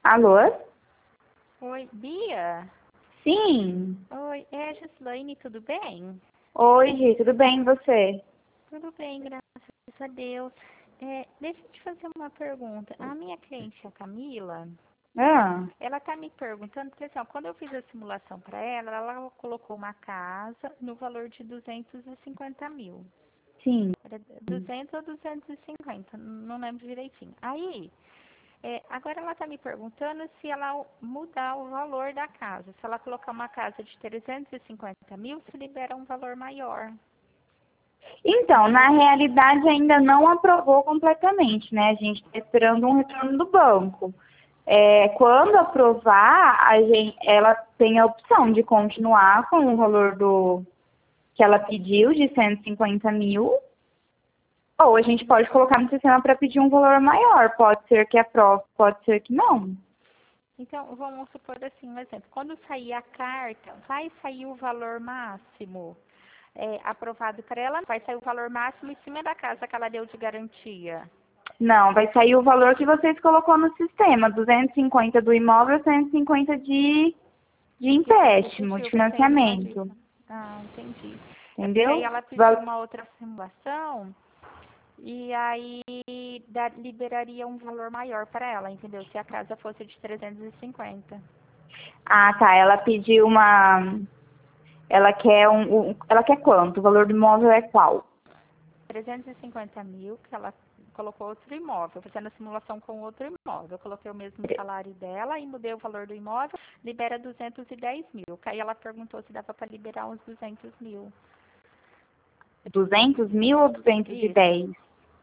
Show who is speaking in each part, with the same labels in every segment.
Speaker 1: Alô?
Speaker 2: Oi, Bia?
Speaker 1: Sim.
Speaker 2: Oi, é a Gislaine, tudo bem?
Speaker 1: Oi, Gi, tudo bem e você?
Speaker 2: Tudo bem, graças a Deus. Deixa eu te fazer uma pergunta. A minha cliente, a Camila,
Speaker 1: Ah,
Speaker 2: ela tá me perguntando, porque assim, ó, quando eu fiz a simulação para ela, ela colocou uma casa no valor de 250 mil.
Speaker 1: sim.
Speaker 2: Era 200 ou 250, não lembro direitinho. Aí, agora ela está me perguntando se ela mudar o valor da casa. Se ela colocar uma casa de 350 mil, se libera um valor maior.
Speaker 1: Então, na realidade ainda não aprovou completamente, né? A gente está esperando um retorno do banco. Quando aprovar, ela tem a opção de continuar com o valor que ela pediu, de 150 mil, ou a gente pode colocar no sistema para pedir um valor maior. Pode ser que aprove, pode ser que não.
Speaker 2: Então, vamos supor assim, um exemplo. Quando sair a carta, vai sair o valor máximo aprovado para ela? Vai sair o valor máximo em cima da casa que ela deu de garantia?
Speaker 1: Não, vai sair o valor que vocês colocou no sistema, 250 do imóvel, 150 de
Speaker 2: Que você
Speaker 1: empréstimo, de
Speaker 2: pediu para ser
Speaker 1: financiamento,
Speaker 2: invadido. Ah, entendi. É porque aí
Speaker 1: entendeu?
Speaker 2: ela pediu uma outra simulação e aí liberaria um valor maior para ela, entendeu? Se a casa fosse de 350.
Speaker 1: Ah, tá, ela pediu ela quer quanto? O valor do imóvel é qual?
Speaker 2: 350 mil, que ela colocou outro imóvel, fazendo a simulação com outro imóvel. Eu coloquei o mesmo salário dela e mudei o valor do imóvel, libera 210 mil. Aí ela perguntou se dava para liberar uns 200 mil.
Speaker 1: 200 mil ou
Speaker 2: Isso.
Speaker 1: 210?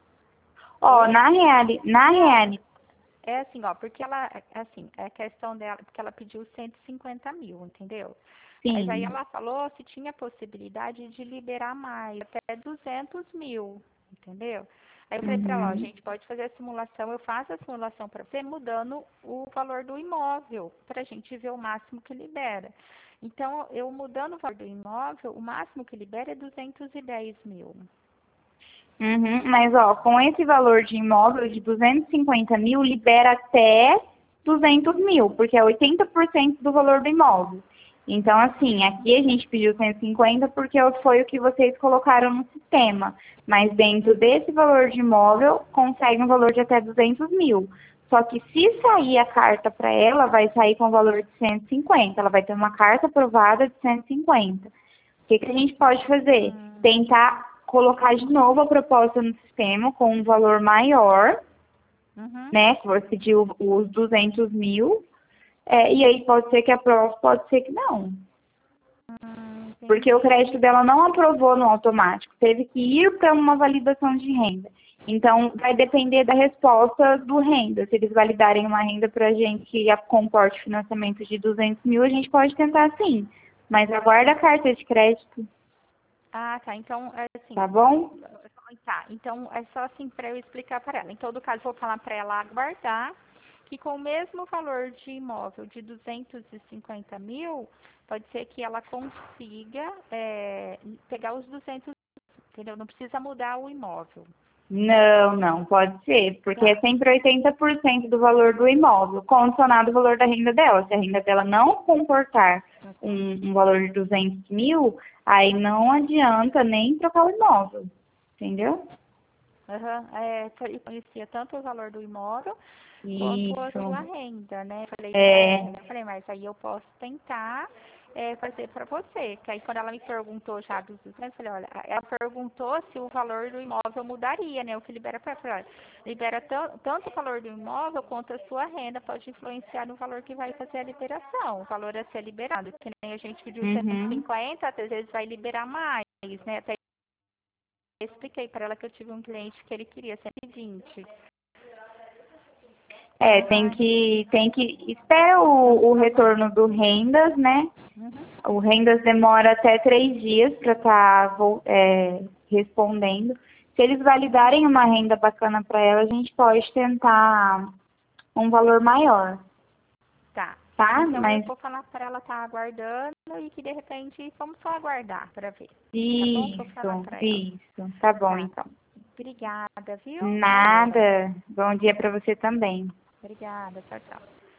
Speaker 1: Ó,
Speaker 2: Oi?
Speaker 1: na
Speaker 2: Não,
Speaker 1: real,
Speaker 2: é assim, ó, porque ela, assim, é questão dela, porque ela pediu 150 mil, entendeu? Mas aí
Speaker 1: sim.
Speaker 2: ela falou se tinha possibilidade de liberar mais, até 200 mil, entendeu? Aí eu falei pra ela, ó, a
Speaker 1: Uhum.
Speaker 2: gente pode fazer a simulação, eu faço a simulação para você, mudando o valor do imóvel, pra gente ver o máximo que libera. Então, eu mudando o valor do imóvel, o máximo que libera é 210 mil.
Speaker 1: Uhum, mas ó, com esse valor de imóvel de 250 mil, libera até 200 mil, porque é 80% do valor do imóvel. Então, assim, aqui a gente pediu 150 porque foi o que vocês colocaram no sistema. Mas dentro desse valor de imóvel, consegue um valor de até 200 mil. Só que se sair a carta para ela, vai sair com o valor de 150. Ela vai ter uma carta aprovada de 150. O que a gente pode fazer? Tentar colocar de novo a proposta no sistema com um valor maior,
Speaker 2: Uhum.
Speaker 1: né? Que você pediu os 200 mil. E aí pode ser que aprove, pode ser que não. Porque o
Speaker 2: Entendi.
Speaker 1: crédito dela não aprovou no automático. Teve que ir para uma validação de renda. Então, vai depender da resposta do renda. Se eles validarem uma renda para a gente que comporte financiamento de 200 mil, a gente pode tentar sim. Mas aguarda a carta de crédito,
Speaker 2: Ah, tá. Então, é assim,
Speaker 1: tá bom?
Speaker 2: tá. Então, é só assim para eu explicar para ela. Em todo caso, vou falar para ela aguardar que com o mesmo valor de imóvel de 250 mil, pode ser que ela consiga pegar os 200, entendeu? Não precisa mudar o imóvel.
Speaker 1: Não, não, pode ser, porque é
Speaker 2: Tá.
Speaker 1: sempre 80% do valor do imóvel, condicionado ao valor da renda dela. Se a renda dela não comportar um valor de 200 mil, aí não adianta nem trocar o imóvel, entendeu?
Speaker 2: Aham. Eu conhecia tanto o valor do imóvel quanto a
Speaker 1: Isso.
Speaker 2: sua renda, né? Falei pra
Speaker 1: É,
Speaker 2: ela, falei, mas aí eu posso tentar fazer para você. Que aí quando ela me perguntou já dos 200, eu falei, olha, ela perguntou se o valor do imóvel mudaria, né? O que libera para ela, falei, olha, libera tanto o valor do imóvel quanto a sua renda pode influenciar no valor que vai fazer a liberação, o valor a ser liberado. Que nem a gente pediu
Speaker 1: uhum.
Speaker 2: 150, às vezes vai liberar mais, né? Até expliquei para ela que eu tive um cliente que ele queria 120. Ai.
Speaker 1: Tem que, espera o retorno do rendas, né?
Speaker 2: Uhum.
Speaker 1: O rendas demora até 3 dias para estar respondendo. Se eles validarem uma renda bacana para ela, a gente pode tentar um valor maior,
Speaker 2: Tá.
Speaker 1: tá?
Speaker 2: Então eu
Speaker 1: Mas
Speaker 2: vou falar para ela estar aguardando e que de repente vamos só aguardar para ver. Tá bom? Vou falar para ela.
Speaker 1: isso. Tá bom,
Speaker 2: Tá.
Speaker 1: então.
Speaker 2: Obrigada, viu?
Speaker 1: Nada. Bom dia para você também.
Speaker 2: Obrigada. Tchau, tchau.